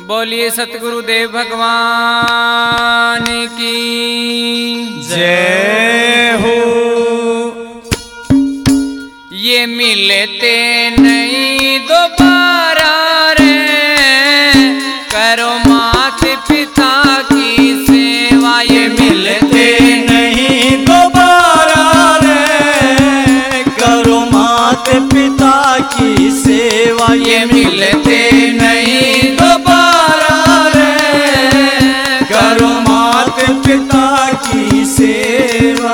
बोलिए सतगुरुदेव भगवान की जय हो। ये मिलते नहीं दोबारा रे, करो माता पिता की सेवा। ये मिलते नहीं दोबारा रे, करो माता पिता की सेवा। ये मिलते नहीं दोबारा रे, करो माता पिता की सेवा।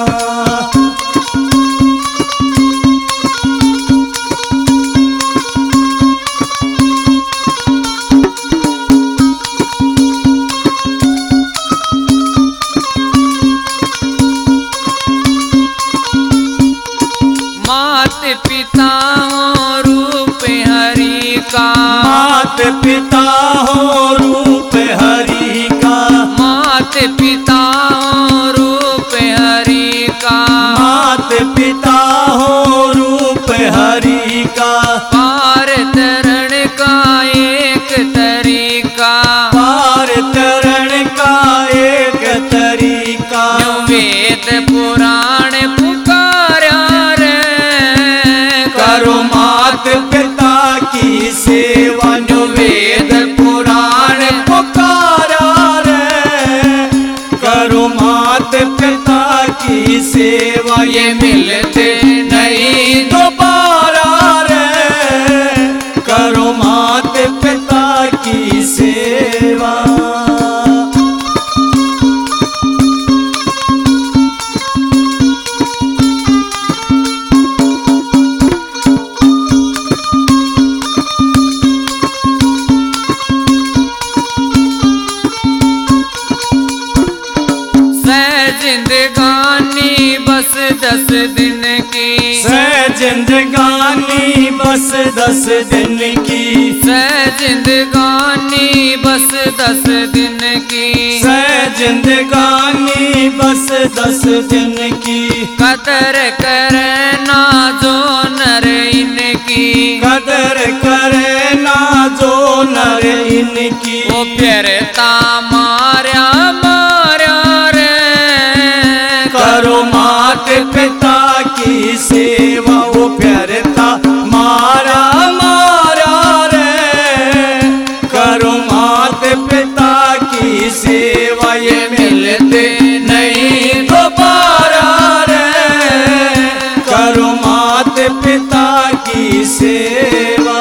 माता पिता हो रूप हरि का, माता पिता हो रूप हरि का, माता पिता हो रूप हरि का, माता पिता हो रूप हरि का। पार तरण का एक तरीका, पार तरण का एक तरीका। यूं वेद पुराण पुकारा रे, करो माता पिता की सेवा। यूं वेद पुराण पुकारा रे, करो माता पिता की सेवा। ये मिलते नहीं दोबारा रे, करो माता पिता की सेवा। जिंदगानी बस 10 दिन की, जिंदगानी बस 10 दिन की, जिंदगानी बस 10 दिन की, जिंदगानी बस 10 दिन की। कदर करना जो नर इनकी, कदर करना जो नर इनकी। वो फिरता मारा मारा रे, करो माता पिता की सेवा। वो फिरता मारा मारा रे, करो माता पिता की सेवा। ये मिलते नहीं दोबारा रे, करो माता पिता की सेवा।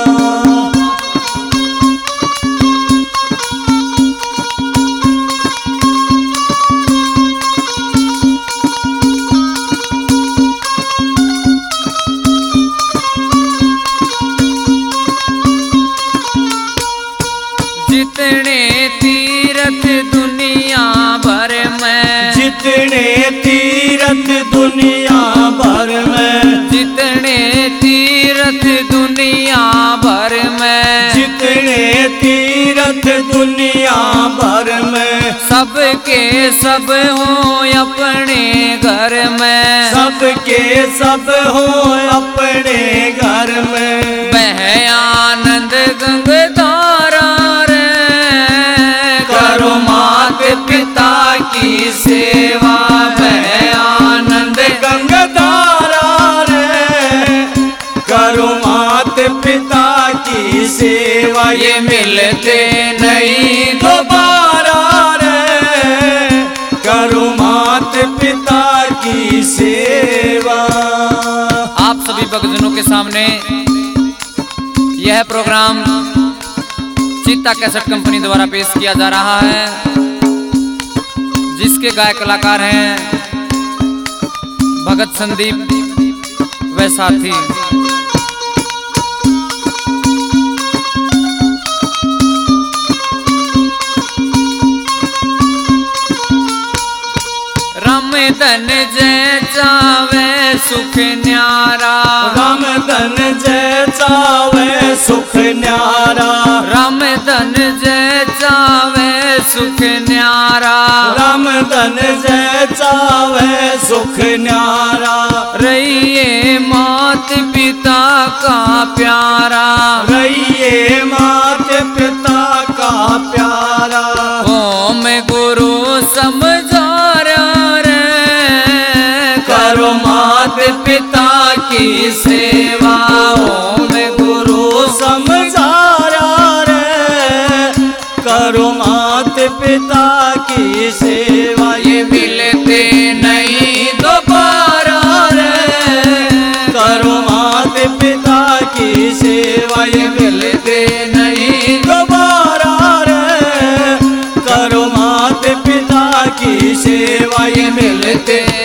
जितने तीर्थ दुनिया भर में, जितने तीर्थ दुनिया भर में, जितने तीर्थ दुनिया भर में, जितने तीर्थ दुनिया भर में। सबके सब हो अपने घर में, सबके सब हो अपने घर में। बह आनंद गंगाधारा रे, करो माता पिता की सेवा। बह आनंद गंगाधारा रे, करो माता पिता की सेवा। ये मिलते नहीं दोबारा रे, करो माता पिता की सेवा। आप सभी भक्तजनों के सामने यह प्रोग्राम चीता कैसेट कंपनी द्वारा पेश किया जा रहा है, जिसके गायक कलाकार हैं भगत संदीप व साथी। राम धन जय चावे सुख न्यारा, राम धन जय चावे सुख न्यारा, राम धन जय चावे सुख न्यारा, राम धन जय चावे सुख न्यारा। रहिए मात पिता का प्यारा, रहिए मात पिता पिता की सेवाओं में गुरु समझाया रे, करो मात पिता की सेवा, ये मिलते नहीं दोबारा रे, करो मात पिता की सेवा, ये मिलते नहीं दोबारा रे, करो मात पिता की सेवा, ये मिलते